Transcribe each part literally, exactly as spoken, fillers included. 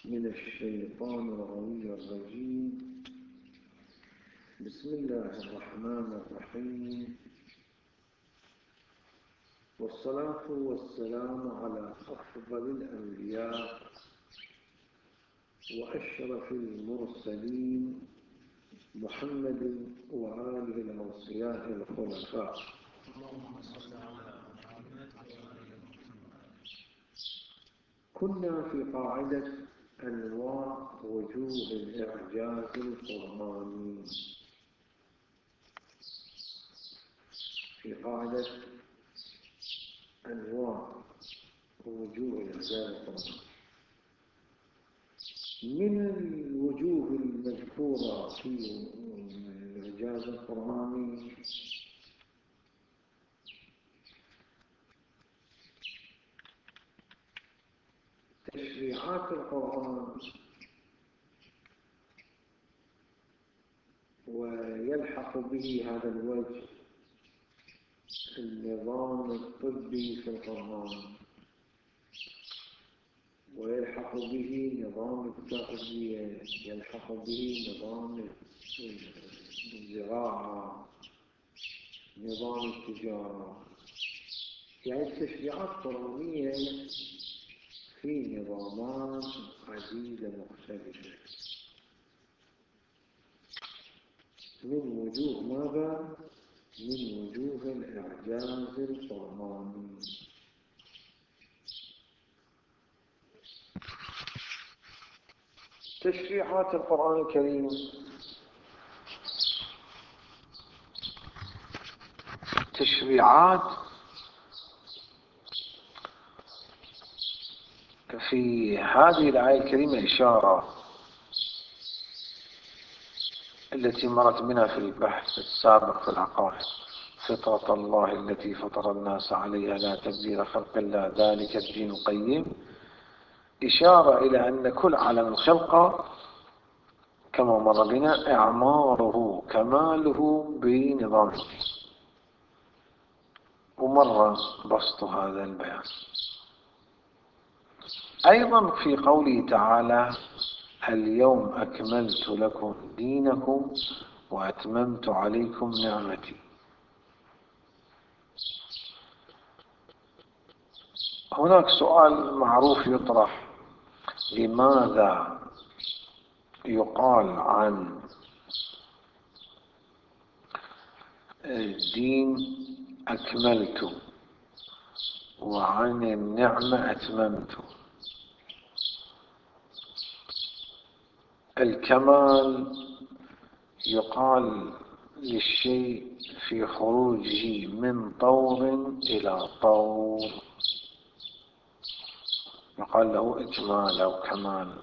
من الشيطان الغوي الرجيم. بسم الله الرحمن الرحيم، والصلاة والسلام على أفضل الأنبياء وأشرف المرسلين محمد وآله الأوصياء الخلفاء. كنا في قاعدة أنواع وجوه الإعجاز القرآني. في قاعدة أنواع وجوه الإعجاز القرآني، من الوجوه المذكورة في الإعجاز القرآني تشريعات القرآن، ويلحق به هذا الوجه النظام الطبي في القرآن، ويلحق به نظام التغذية، يلحق به نظام الزراعة، نظام التجارة. يعني التشريعات القرآنية في نظامات عديدة مختلفة من وجوه ماذا؟ من وجوه الإعجاز القرآني. تشريعات القرآن الكريم تشريعات في هذه الآية الكريمة إشارة التي مرت بنا في البحث السابق في العقائد: فطرة الله التي فطر الناس عليها لا تبديل خلق الله ذلك الدين القيم، إشارة إلى أن كل عالم الخلقة كما مر بنا إعماره كماله بنظام الدين، ومر بسط هذا البيان. أيضا في قوله تعالى: اليوم أكملت لكم دينكم وأتممت عليكم نعمتي. هناك سؤال معروف يطرح: لماذا يقال عن الدين أكملت وعن النعمة أتممت؟ الكمال يقال للشيء في خروجه من طور إلى طور، يقال له إكمال أو كمال.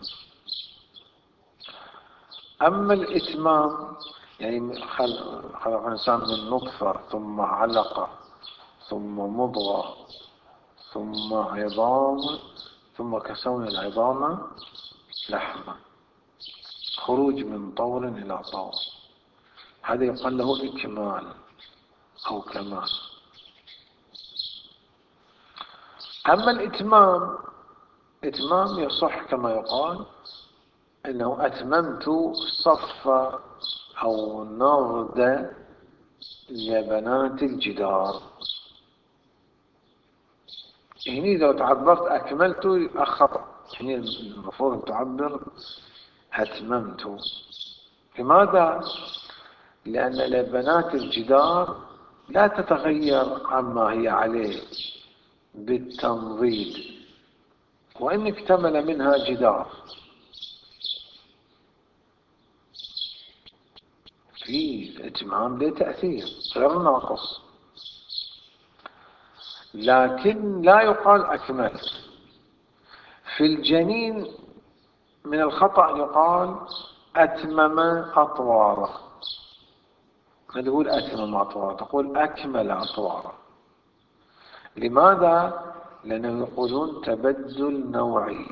أما الإتمام يعني خلق الإنسان من نطفة ثم علقة ثم مضغة ثم عظام ثم كسونا العظام لحما، خروج من طور إلى طور، هذا يقال له إكمال أو كمال. أما الإتمام، إتمام يصح كما يقال أنه أتممت صف أو نرد لبنات الجدار. هنا لو تعبرت أكملت أخطأ، هنا المفروض تعبر أتممت. لماذا؟ لأن لبنات الجدار لا تتغير عما هي عليه بالتنضيد، وإن اكتمل منها جدار في الإتمام له تأثير غير ناقص، لكن لا يقال أكملت. في الجنين من الخطأ يقال أتمم أطواره، ما تقول أتمم أطواره، تقول أكمل أطواره. لماذا؟ لأنه يقولون تبدل نوعي،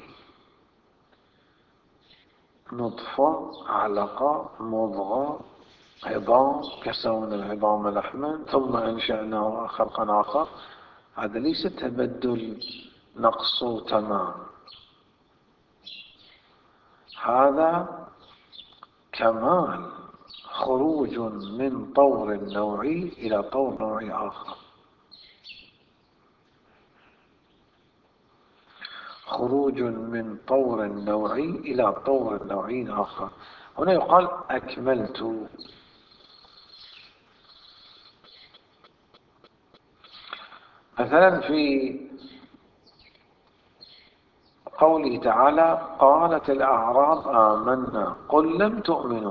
نطفة علقة مضغة عظام، كسونا العظام لحما ثم أنشأناه خلقا آخر. هذا ليس تبدل نقص تمام. هذا كمال، خروج من طور نوعي إلى طور نوعي آخر، خروج من طور نوعي إلى طور نوعي آخر. هنا يقال أكملت. مثلا في قوله تعالى قالت الأعراب آمنا قل لم تؤمنوا،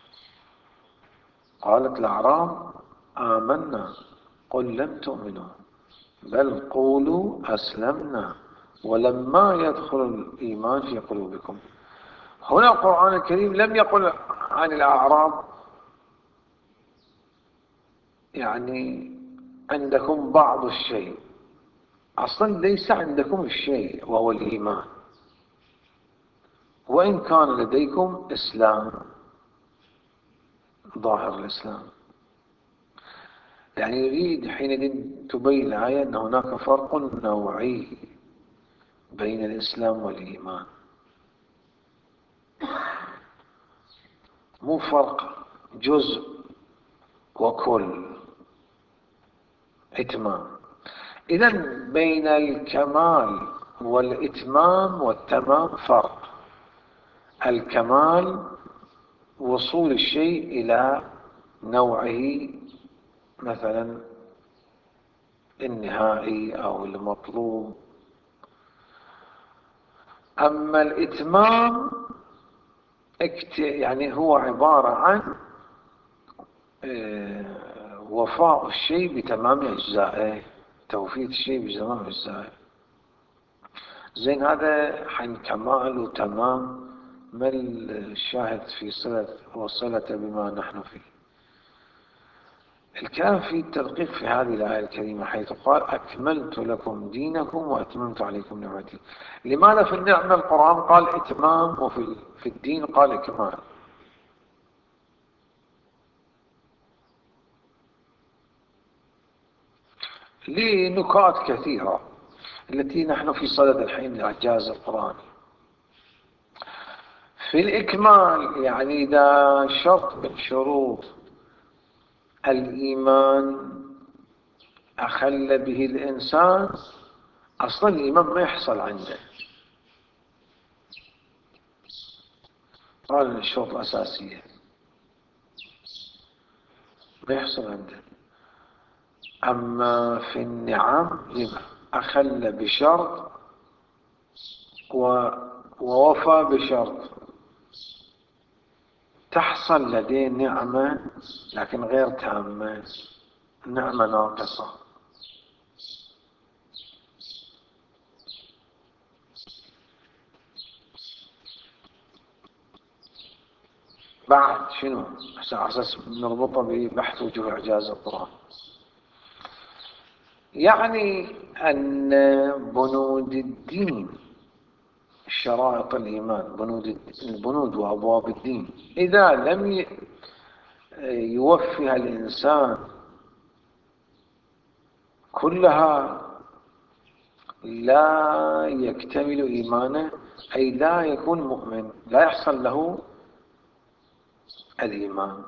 قالت الأعراب آمنا قل لم تؤمنوا بل قولوا أسلمنا ولما يدخل الإيمان في قلوبكم. هنا القرآن الكريم لم يقل عن الأعراب يعني عندكم بعض الشيء، أصلا ليس عندكم الشيء وهو الإيمان، وإن كان لديكم إسلام ظاهر الإسلام. يعني يريد حينئذ تبين الآية أن هناك فرق نوعي بين الإسلام والإيمان، مو فرق جزء وكل إتمام. إذن بين الكمال والإتمام والتمام فرق. الكمال وصول الشيء إلى نوعه مثلا النهائي أو المطلوب، أما الإتمام يعني هو عبارة عن وفاء الشيء بتمام أجزائه، توفير الشيء بتمام أجزائه. زين هذا حين كمال وتمام، ما الشاهد في صلة وصلة بما نحن فيه؟ الكلام في التدقيق في هذه الآية الكريمة حيث قال أكملت لكم دينكم وأتممت عليكم نعمتي. لماذا في النعمة القرآن قال إتمام وفي في الدين قال إكمال؟ لنكات كثيرة التي نحن في صدد الحين الإعجاز القرآني. في الإكمال يعني إذا شرط من شروط الإيمان أخل به الإنسان، أصلا الإيمان ما يحصل عنده، قال الشروط الأساسية ما يحصل عنده. أما في النعم إذا أخل بشرط ووفى بشرط تحصل لديه نعمة لكن غير تامة، نعمة ناقصة. بعد شنو على أساس نربطه ببحث وجوه إعجاز القرآن؟ يعني أن بنود الدين، شرائط الإيمان، بنود البنود وأبواب الدين، إذا لم يوفيها الإنسان كلها لا يكتمل إيمانه، أي لا يكون مؤمن، لا يحصل له الإيمان.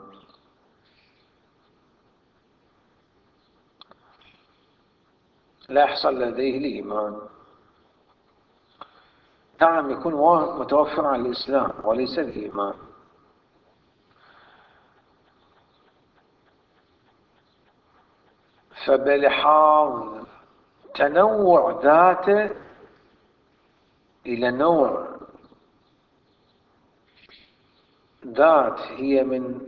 لا يحصل لديه الإيمان. نعم يكون متوفر على الإسلام وليس الإيمان. فبلحاظ تنوع ذاته إلى نوع ذات هي من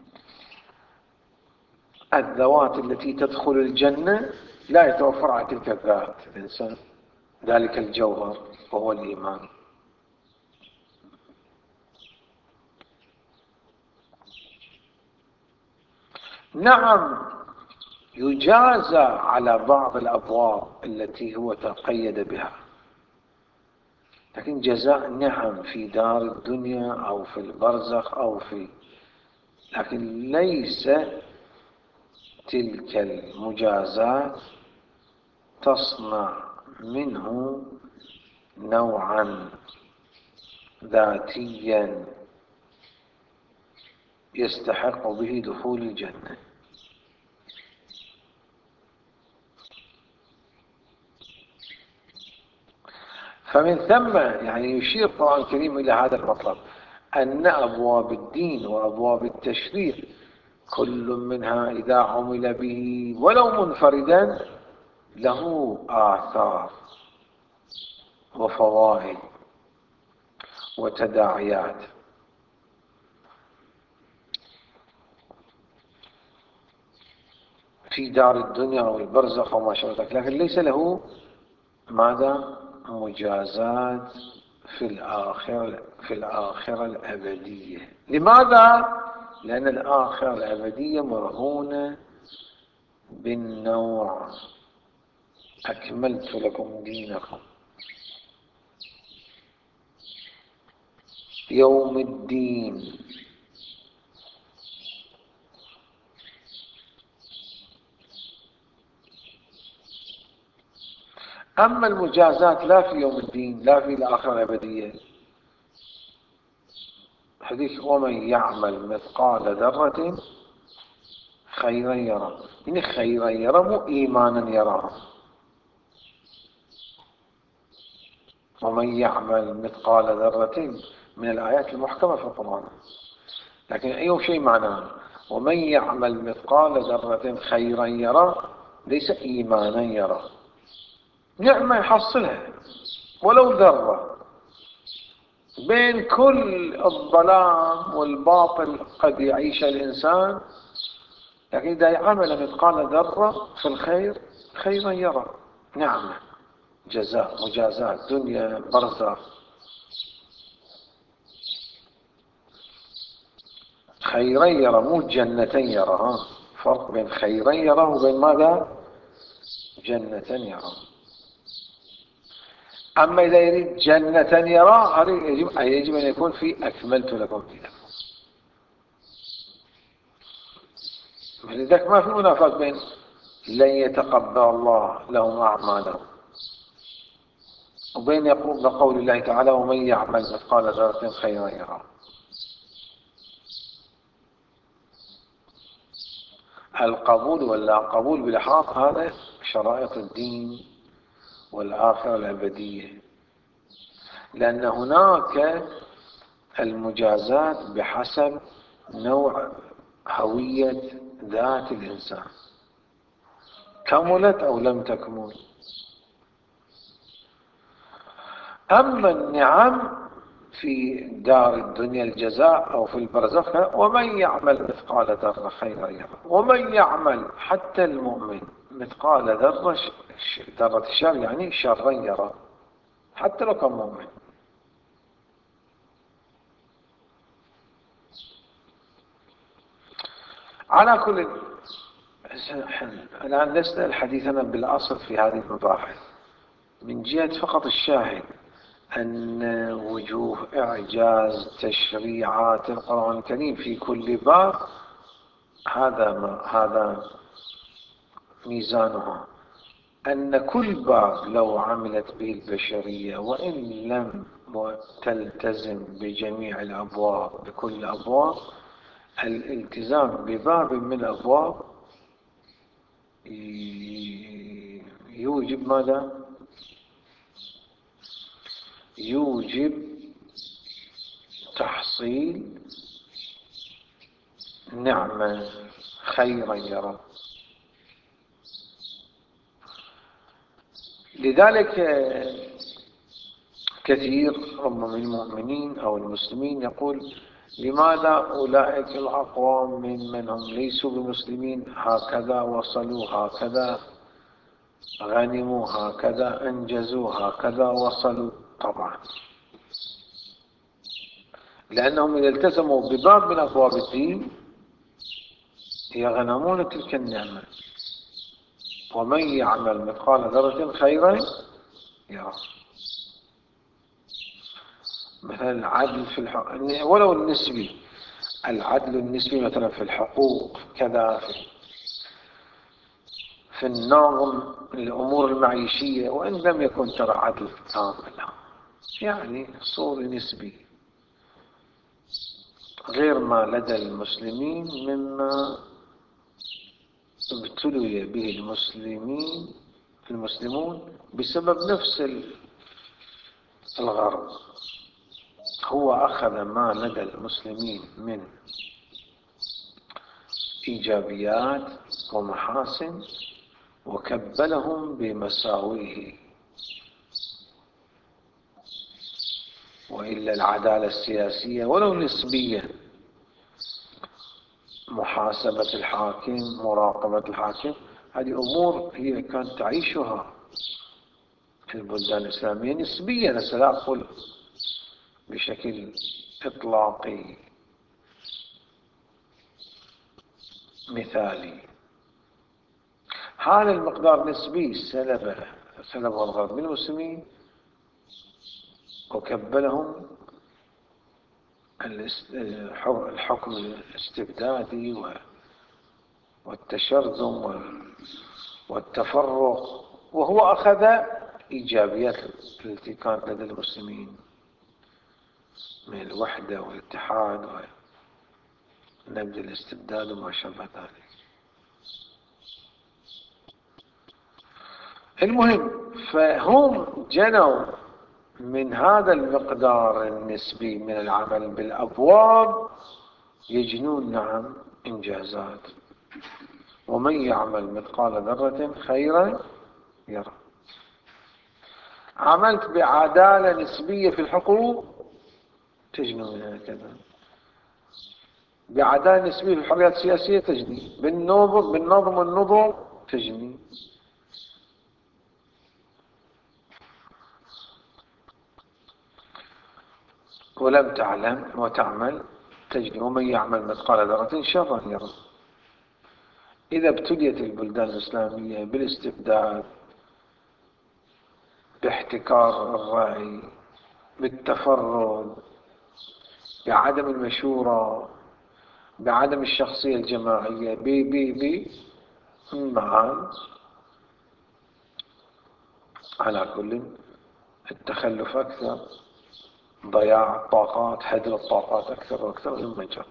الذوات التي تدخل الجنة، لا يتوفر على تلك الذات الإنسان ذلك الجوهر وهو الإيمان. نعم يجازى على بعض الأبواب التي هو تقيد بها، لكن جزاء نعم في دار الدنيا أو في البرزخ أو في، لكن ليس تلك المجازات تصنع منه نوعا ذاتيا يستحق به دخول الجنة. فمن ثم يعني يشير القرآن الكريم إلى هذا المطلب، أن أبواب الدين وأبواب التشريع كل منها إذا عمل به ولو منفردا له آثار وفوائد وتداعيات. في دار الدنيا والبرزخ وما شابه ذلك، لكن ليس له ماذا؟ مجازات في الآخرة في الآخرة الأبدية. لماذا؟ لأن الآخرة الأبدية مرهونة بالنوع أكملت لكم دينكم، يوم الدين. أما المجازات لا في يوم الدين، لا في الآخرة الأبدية. حديث ومن يعمل مثقال ذرة خيرا يرى، يعني خيرا يرى مو إيمانا يرى. ومن يعمل مثقال ذرة من الآيات المحكمة في القرآن، لكن أي شيء معناه ومن يعمل مثقال ذرة خيرا يرى، ليس إيمانا يرى. نعمة يحصلها ولو ذرة. بين كل الظلام والباطل قد يعيش الإنسان، لكن إذا عمل مثقال ذرة في الخير خيرا يرى. نعمة، جزاء، مجازات، دنيا، برزخ. خيرا يرى مو جنة يرى، ها فرق بين خيرا يرى وبين ماذا؟ جنة يرى. أما إذا يريد جنة يرى يجب, يجب أن يكون في أكملت لكم دينكم. لذلك ما في منافاة بين لن يتقبل الله لهم أعمالهم وبين يقول بقول الله تعالى ومن يعمل مثقال ذرة خيرا يرى. القبول ولا قبول بالحق هذا شرائط الدين والآخرة الأبدية، لأن هناك المجازات بحسب نوع هوية ذات الإنسان، كملت أو لم تكمل. أما النعم في دار الدنيا الجزاء أو في البرزخ ومن يعمل مثقال ذرة خيرا يرى، ومن يعمل حتى المؤمن مثقال ذرة ذرة شر يعني شرا يرى، حتى لو كان مؤمن. على كل الآن نسأل حديثنا بالأصل في هذه المباحث من جهة فقط الشاهد أن وجوه إعجاز تشريعات القرآن الكريم في كل باب هذا ما هذا ميزانها، أن كل باب لو عملت به البشرية وإن لم تلتزم بجميع الأبواب بكل الأبواب، الالتزام بباب من الأبواب يوجب ماذا؟ يوجب تحصيل نعمة خيرا يرى. لذلك كثير ربما من المؤمنين أو المسلمين يقول لماذا أولئك الأقوام من من هم ليسوا بمسلمين هكذا وصلوا، هكذا غنموا، هكذا أنجزوا، هكذا وصلوا؟ طبعا لأنهم إذا التزموا بباب من أبواب الدين يغنمون تلك النعمة. ومن يعمل مثقال ذرة خيرا يرى. مثلا العدل في الحقوق ولو النسبي، العدل النسبي مثلا في الحقوق كذا، في, في النظم الأمور المعيشية، وإن لم يكن ترى عدل كامل يعني صور نسبي. غير ما لدى المسلمين مما ابتلي به المسلمين المسلمون بسبب نفس الغرض. هو أخذ ما لدى المسلمين من إيجابيات ومحاسن وكبلهم بمساويه. وإلا العدالة السياسية ولو نسبيا، محاسبة الحاكم، مراقبة الحاكم، هذه أمور هي كانت تعيشها البلدان الإسلامية نسبيا، لا أقول بشكل إطلاقي مثالي. هذا المقدار نسبي سلب سلب الغرب من المسلمين وكبلهم الحكم الاستبدادي والتشرذم والتفرق، وهو أخذ إيجابيات التي كانت لدى المسلمين من الوحدة والاتحاد ونبذ الاستبداد وما شابه ذلك. المهم، فهم جنوا من هذا المقدار النسبي من العمل بالأبواب يجنون نعم إنجازات. ومن يعمل مثقال ذرة خيرا يرى. عملت بعدالة نسبية في الحقوق تجني منها كذا، بعدالة نسبية في الحريات السياسية تجني، بالنظم بالنظم والنظم تجني. ولم تعلم وتعمل تجني. ومن يعمل مثقال ذرة شرا يرى. إذا ابتليت البلدان الإسلامية بالاستبداد، باحتكار الرأي، بالتفرد، بعدم المشورة، بعدم الشخصية الجماعية، بي بي بي معا، على كل التخلف أكثر، ضياع الطاقات، هدر الطاقات أكثر وأكثر مما جرى.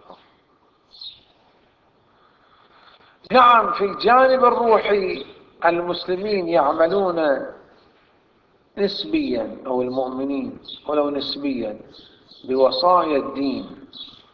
نعم، في الجانب الروحي المسلمين يعملون نسبيا، أو المؤمنين ولو نسبيا، بوصايا الدين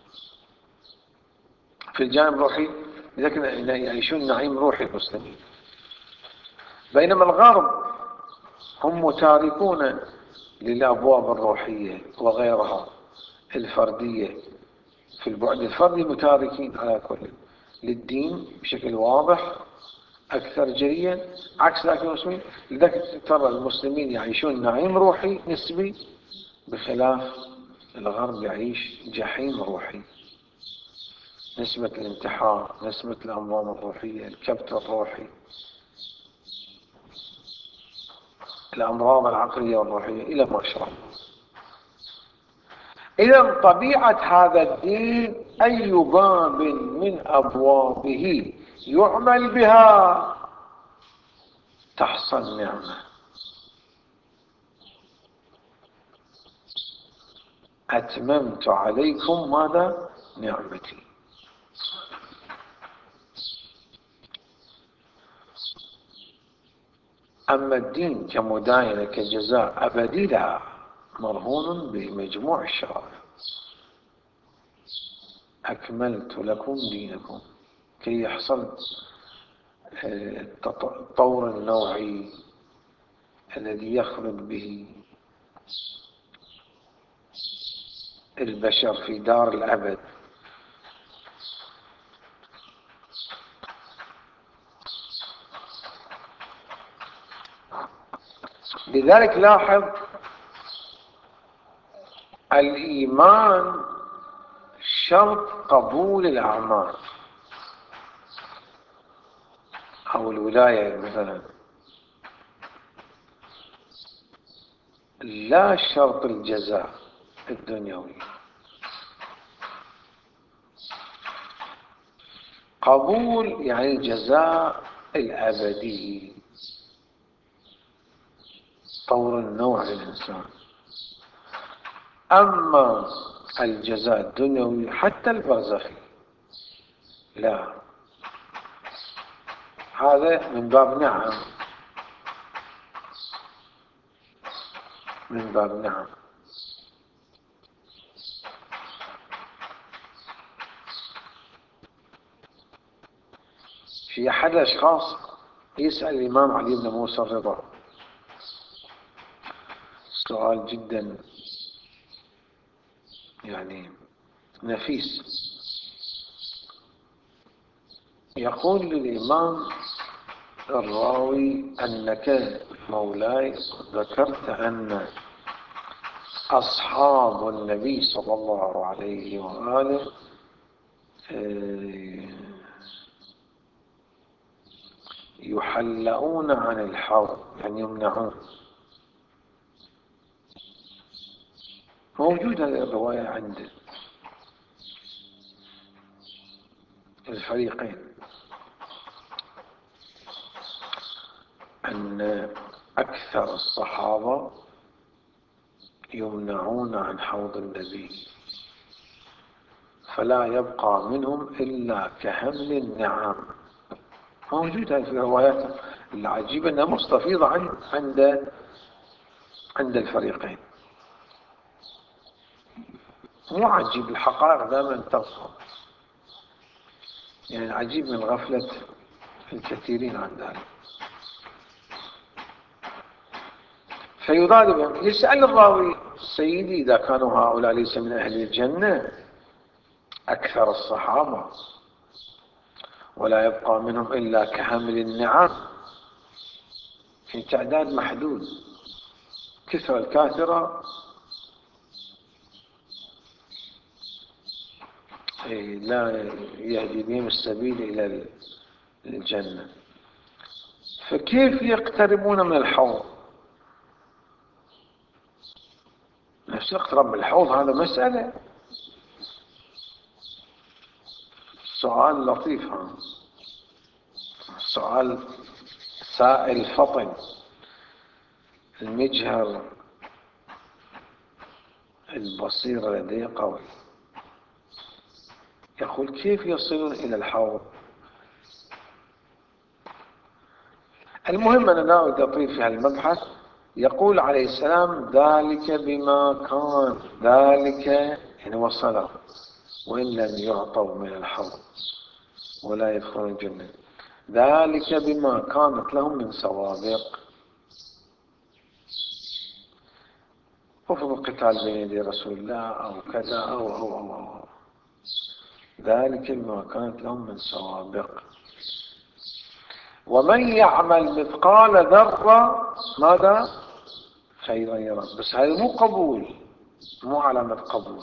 في الجانب الروحي، لكن يعيشون نعيم روحي المسلمين. بينما الغرب هم متاركون للأبواب الروحية وغيرها الفردية، في البعد الفردي متاركين على كل للدين بشكل واضح أكثر جليا، عكس ذلك المسلمين. لذلك ترى المسلمين يعيشون نعيم روحي نسبي، بخلاف الغرب يعيش جحيم روحي. نسبة الانتحار، نسبة الأمراض الروحية، الكبت الروحي، الأمراض العقلية والروحية إلى ما شاء الله. إذا طبيعة هذا الدين أي باب من أبوابه يعمل بها تحصل نعمة. أتممت عليكم ماذا؟ نعمتي. أما الدين كمداينة كجزاء أبدي لا، مرهون بمجموع الشرائع. أكملت لكم دينكم، كي يحصل التطور النوعي الذي يخلد به البشر في دار الأبد. لذلك لاحظ الإيمان شرط قبول الأعمال، أو الولاية مثلا، لا شرط الجزاء الدنيوي. قبول يعني الجزاء الأبدي، طور النوع للإنسان. أما الجزاء الدنيوي حتى البرزخي لا، هذا من باب نعم، من باب نعم. في أحد الأشخاص يسأل الإمام علي بن موسى الرضا سؤال جدا يعني نفيس، يقول للإمام الراوي: أنك مولاي ذكرت أن أصحاب النبي صلى الله عليه وآله يحلؤون عن الحوض، يعني يمنعون. موجودة الرواية عند الفريقين أن أكثر الصحابة يمنعون عن حوض النبي، فلا يبقى منهم إلا كحمل النعام. موجودة في الروايات. العجيب أنها مستفيضة عند عند الفريقين. مو عجيب، الحقائق دائما تظهر، يعني عجيب من غفلة الكثيرين عن ذلك. فيضاد بهم، يسأل الراوي: سيدي إذا كانوا هؤلاء ليس من أهل الجنة أكثر الصحابة ولا يبقى منهم إلا كحمل النعام، في تعداد محدود، كثرة الكاثرة لا يهدي بهم السبيل إلى الجنة، فكيف يقتربون من الحوض؟ نفس اقتراب من الحوض هذا مسألة، سؤال لطيف، هذا سؤال سائل فطن. المجهر البصير لديه قوي، يقول: كيف يصلون إلى الحوض؟ المهم أنا لا أريد أطيل في هذا المبحث. يقول عليه السلام: ذلك بما كان، ذلك يعني وصله، وإن لم يعطوا من الحوض ولا يدخلون الجنة، ذلك بما كانت لهم من سوابق. كفر القتال بين يدي رسول الله أو كذا أو أو أو, أو. ذلك بما كانت لهم من سوابق. ومن يعمل مثقال ذرة ماذا؟ خيرا يرى. بس هذا مو قبول، مو علامة قبول.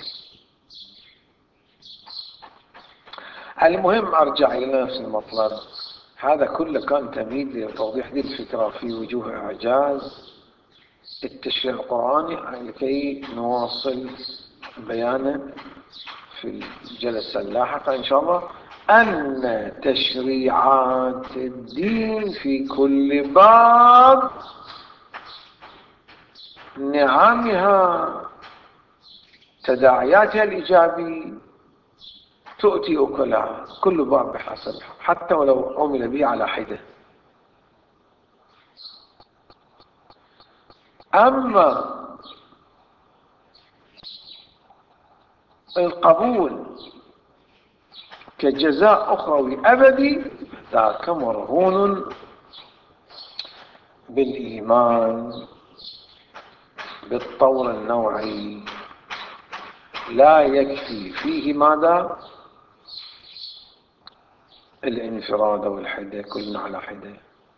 المهم أرجع إلى نفس المطلب. هذا كله كان تمهيد لتوضيح هذه الفكرة في وجوه إعجاز التشريع القرآني لكي نواصل بيانه في الجلسة اللاحقة إن شاء الله. أن تشريعات الدين في كل باب نعمها تداعياتها الإيجابي تؤتي أكلها، كل باب بحسب، حتى ولو عمل به على حدة. أما القبول كجزاء أخروي أبدي ذاك مرهون بالإيمان بالطور النوعي، لا يكفي فيه ماذا؟ الانفراد والحدة، كلنا على حدة.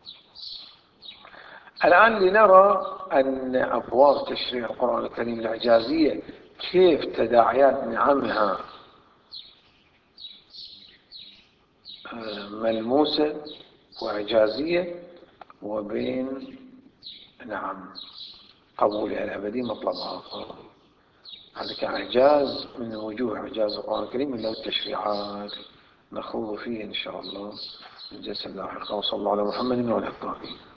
الآن لنرى أن أبواب تشريع القرآن الكريم الإعجازية كيف تداعيات نعمها ملموسة وإعجازية، وبين نعم قبولها الأبدي مطلب آخر. هذا كإعجاز من وجوه إعجاز القرآن الكريم من التشريعات نخوض فيه إن شاء الله الجلسة اللاحقة. وصلى الله على محمد وعلى آله.